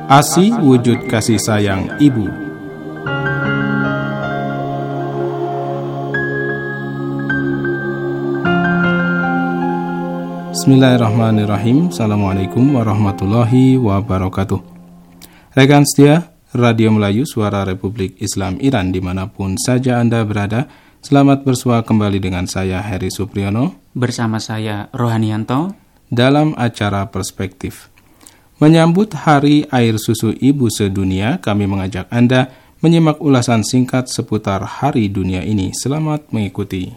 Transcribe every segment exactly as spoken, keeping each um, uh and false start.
A S I wujud kasih sayang ibu. Bismillahirrahmanirrahim. Assalamualaikum warahmatullahi wabarakatuh. Rekan setia Radio Melayu Suara Republik Islam Iran dimanapun saja Anda berada, selamat bersua kembali dengan saya Heri Supriyono bersama saya Rohanianto dalam acara Perspektif. Menyambut Hari Air Susu Ibu Sedunia, kami mengajak Anda menyimak ulasan singkat seputar Hari Dunia ini. Selamat mengikuti.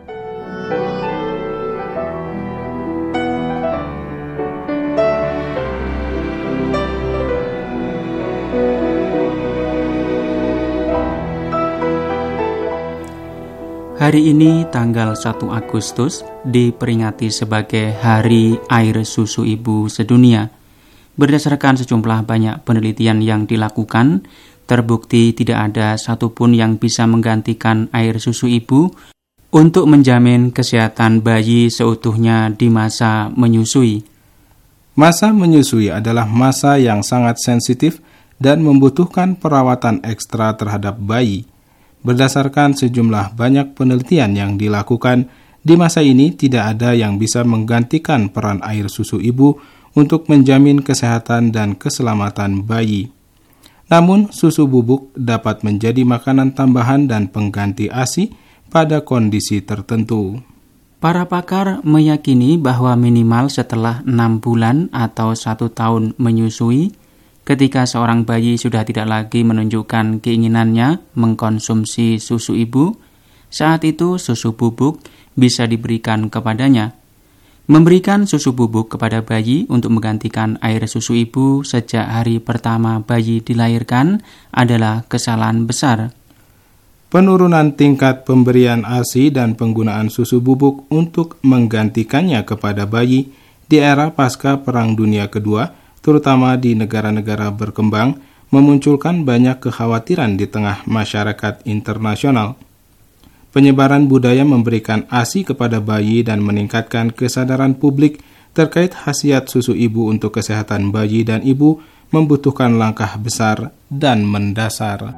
Hari ini tanggal satu Agustus diperingati sebagai Hari Air Susu Ibu Sedunia. Berdasarkan sejumlah banyak penelitian yang dilakukan, terbukti tidak ada satupun yang bisa menggantikan air susu ibu untuk menjamin kesehatan bayi seutuhnya di masa menyusui. Masa menyusui adalah masa yang sangat sensitif dan membutuhkan perawatan ekstra terhadap bayi. Berdasarkan sejumlah banyak penelitian yang dilakukan, di masa ini tidak ada yang bisa menggantikan peran air susu ibu untuk menjamin kesehatan dan keselamatan bayi. Namun, susu bubuk dapat menjadi makanan tambahan dan pengganti A S I pada kondisi tertentu. Para pakar meyakini bahwa minimal setelah enam bulan atau satu tahun menyusui, ketika seorang bayi sudah tidak lagi menunjukkan keinginannya mengkonsumsi susu ibu, saat itu susu bubuk bisa diberikan kepadanya. Memberikan susu bubuk kepada bayi untuk menggantikan air susu ibu sejak hari pertama bayi dilahirkan adalah kesalahan besar. Penurunan tingkat pemberian A S I dan penggunaan susu bubuk untuk menggantikannya kepada bayi di era pasca Perang Dunia Kedua, terutama di negara-negara berkembang, memunculkan banyak kekhawatiran di tengah masyarakat internasional. Penyebaran budaya memberikan A S I kepada bayi dan meningkatkan kesadaran publik terkait khasiat susu ibu untuk kesehatan bayi dan ibu membutuhkan langkah besar dan mendasar.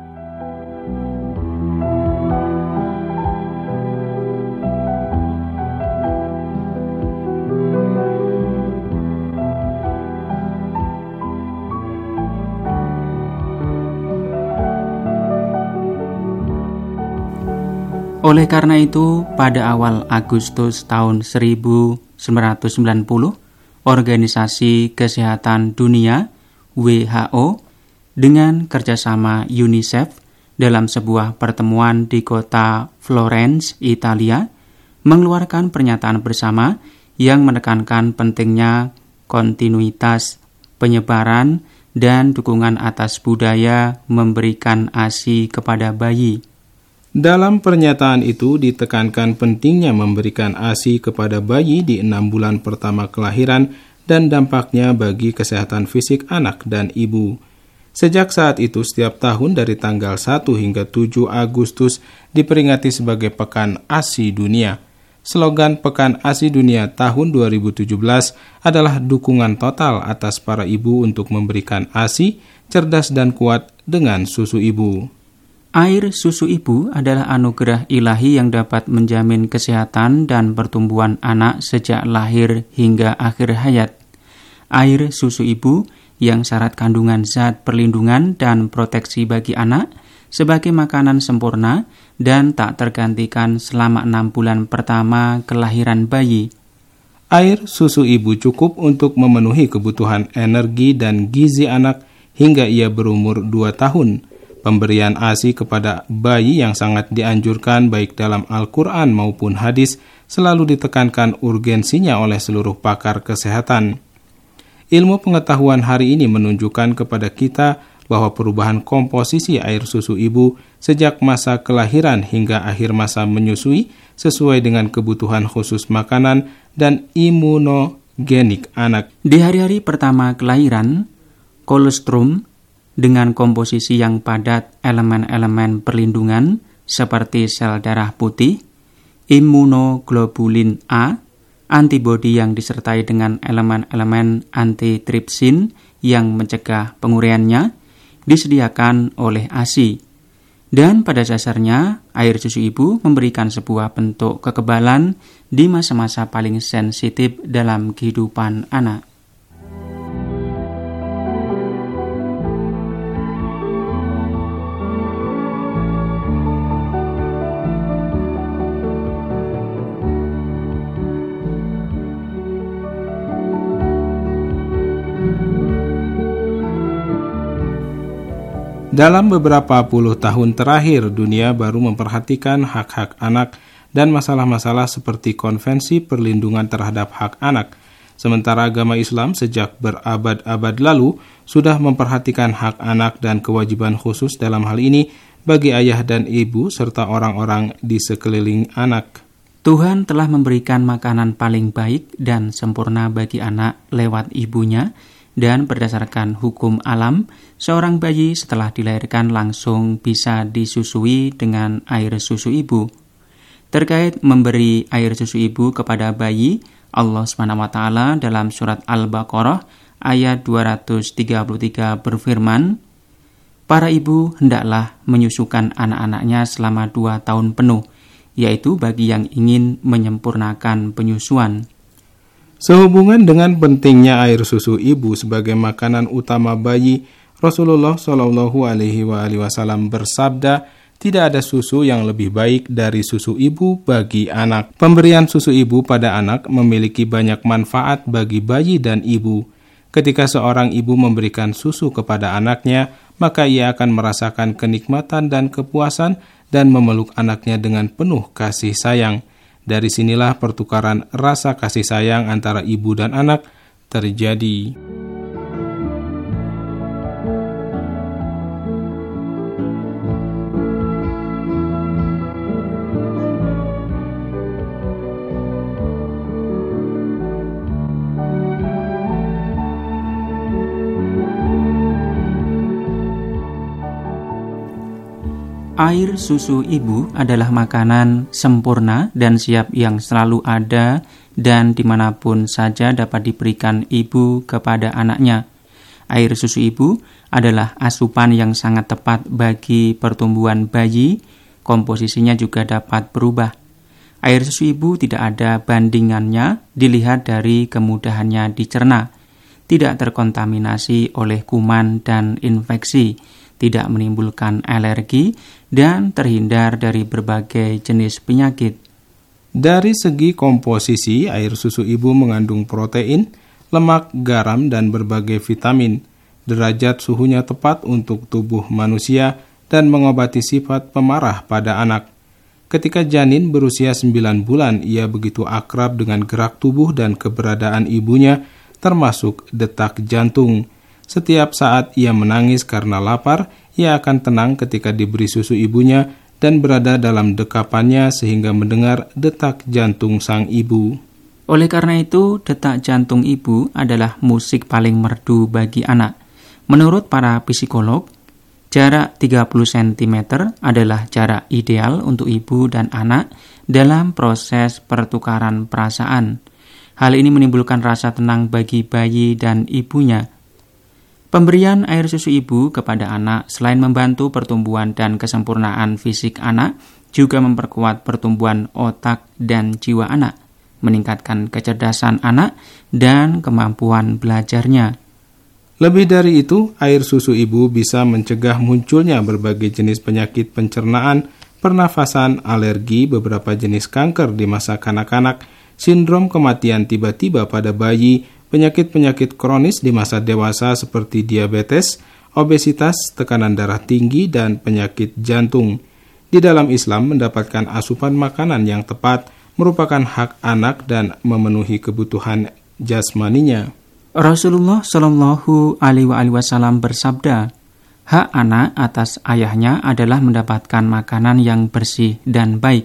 Oleh karena itu, pada awal Agustus tahun seribu sembilan ratus sembilan puluh, Organisasi Kesehatan Dunia W H O dengan kerjasama UNICEF dalam sebuah pertemuan di kota Florence, Italia, mengeluarkan pernyataan bersama yang menekankan pentingnya kontinuitas penyebaran dan dukungan atas budaya memberikan A S I kepada bayi. Dalam pernyataan itu ditekankan pentingnya memberikan A S I kepada bayi di enam bulan pertama kelahiran dan dampaknya bagi kesehatan fisik anak dan ibu. Sejak saat itu, setiap tahun dari tanggal satu hingga tujuh Agustus diperingati sebagai Pekan A S I Dunia. Slogan Pekan A S I Dunia tahun dua ribu tujuh belas adalah dukungan total atas para ibu untuk memberikan A S I cerdas dan kuat dengan susu ibu. Air susu ibu adalah anugerah ilahi yang dapat menjamin kesehatan dan pertumbuhan anak sejak lahir hingga akhir hayat. Air susu ibu yang syarat kandungan zat perlindungan dan proteksi bagi anak sebagai makanan sempurna dan tak tergantikan selama enam bulan pertama kelahiran bayi. Air susu ibu cukup untuk memenuhi kebutuhan energi dan gizi anak hingga ia berumur dua tahun. Pemberian A S I kepada bayi yang sangat dianjurkan baik dalam Al-Quran maupun hadis selalu ditekankan urgensinya oleh seluruh pakar kesehatan. Ilmu pengetahuan hari ini menunjukkan kepada kita bahwa perubahan komposisi air susu ibu sejak masa kelahiran hingga akhir masa menyusui sesuai dengan kebutuhan khusus makanan dan imunogenik anak. Di hari-hari pertama kelahiran, kolostrum dengan komposisi yang padat elemen-elemen perlindungan seperti sel darah putih, imunoglobulin A, antibodi yang disertai dengan elemen-elemen antitripsin yang mencegah penguraiannya disediakan oleh A S I. Dan pada dasarnya, air susu ibu memberikan sebuah bentuk kekebalan di masa-masa paling sensitif dalam kehidupan anak. Dalam beberapa puluh tahun terakhir, dunia baru memperhatikan hak-hak anak dan masalah-masalah seperti konvensi perlindungan terhadap hak anak. Sementara agama Islam sejak berabad-abad lalu sudah memperhatikan hak anak dan kewajiban khusus dalam hal ini bagi ayah dan ibu serta orang-orang di sekeliling anak. Tuhan telah memberikan makanan paling baik dan sempurna bagi anak lewat ibunya. Dan berdasarkan hukum alam, seorang bayi setelah dilahirkan langsung bisa disusui dengan air susu ibu. Terkait memberi air susu ibu kepada bayi, Allah subhanahu wa taala dalam surat Al-Baqarah ayat dua ratus tiga puluh tiga berfirman, "Para ibu hendaklah menyusukan anak-anaknya selama dua tahun penuh, yaitu bagi yang ingin menyempurnakan penyusuan." Sehubungan dengan pentingnya air susu ibu sebagai makanan utama bayi, Rasulullah shallallahu alaihi wasallam bersabda, tidak ada susu yang lebih baik dari susu ibu bagi anak. Pemberian susu ibu pada anak memiliki banyak manfaat bagi bayi dan ibu. Ketika seorang ibu memberikan susu kepada anaknya, maka ia akan merasakan kenikmatan dan kepuasan dan memeluk anaknya dengan penuh kasih sayang. Dari sinilah pertukaran rasa kasih sayang antara ibu dan anak terjadi. Air susu ibu adalah makanan sempurna dan siap yang selalu ada dan dimanapun saja dapat diberikan ibu kepada anaknya. Air susu ibu adalah asupan yang sangat tepat bagi pertumbuhan bayi, komposisinya juga dapat berubah. Air susu ibu tidak ada bandingannya dilihat dari kemudahannya dicerna, tidak terkontaminasi oleh kuman dan infeksi, tidak menimbulkan alergi, dan terhindar dari berbagai jenis penyakit. Dari segi komposisi, air susu ibu mengandung protein, lemak, garam, dan berbagai vitamin. Derajat suhunya tepat untuk tubuh manusia dan mengobati sifat pemarah pada anak. Ketika janin berusia sembilan bulan, ia begitu akrab dengan gerak tubuh dan keberadaan ibunya, termasuk detak jantung. Setiap saat ia menangis karena lapar, ia akan tenang ketika diberi susu ibunya dan berada dalam dekapannya sehingga mendengar detak jantung sang ibu. Oleh karena itu, detak jantung ibu adalah musik paling merdu bagi anak. Menurut para psikolog, jarak tiga puluh sentimeter adalah jarak ideal untuk ibu dan anak dalam proses pertukaran perasaan. Hal ini menimbulkan rasa tenang bagi bayi dan ibunya. Pemberian air susu ibu kepada anak selain membantu pertumbuhan dan kesempurnaan fisik anak, juga memperkuat pertumbuhan otak dan jiwa anak, meningkatkan kecerdasan anak dan kemampuan belajarnya. Lebih dari itu, air susu ibu bisa mencegah munculnya berbagai jenis penyakit pencernaan, pernafasan, alergi, beberapa jenis kanker di masa kanak-kanak, sindrom kematian tiba-tiba pada bayi, penyakit-penyakit kronis di masa dewasa seperti diabetes, obesitas, tekanan darah tinggi, dan penyakit jantung. Di dalam Islam, mendapatkan asupan makanan yang tepat merupakan hak anak dan memenuhi kebutuhan jasmaninya. Rasulullah Shallallahu Alaihi Wasallam bersabda, hak anak atas ayahnya adalah mendapatkan makanan yang bersih dan baik.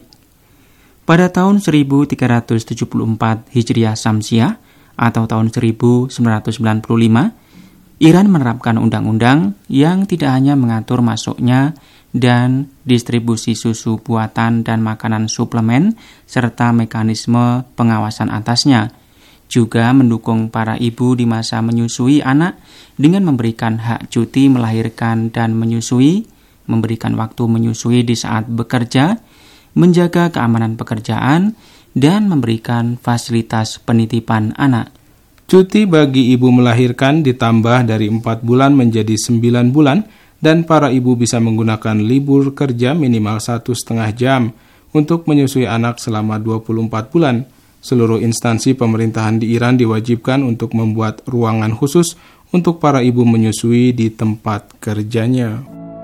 Pada tahun seribu tiga ratus tujuh puluh empat Hijriah Syamsiah, atau tahun seribu sembilan ratus sembilan puluh lima, Iran menerapkan undang-undang yang tidak hanya mengatur masuknya dan distribusi susu buatan dan makanan suplemen, serta mekanisme pengawasan atasnya. Juga mendukung para ibu di masa menyusui anak dengan memberikan hak cuti melahirkan dan menyusui, memberikan waktu menyusui di saat bekerja, menjaga keamanan pekerjaan, dan memberikan fasilitas penitipan anak. Cuti bagi ibu melahirkan ditambah dari empat bulan menjadi sembilan bulan, dan para ibu bisa menggunakan libur kerja minimal satu setengah jam untuk menyusui anak selama dua puluh empat bulan. Seluruh instansi pemerintahan di Iran diwajibkan untuk membuat ruangan khusus untuk para ibu menyusui di tempat kerjanya.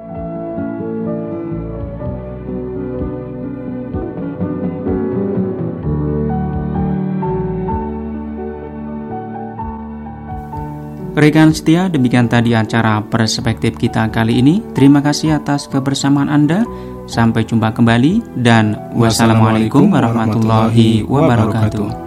Rekan setia, demikian tadi acara Perspektif kita kali ini. Terima kasih atas kebersamaan Anda. Sampai jumpa kembali dan wassalamualaikum warahmatullahi wabarakatuh.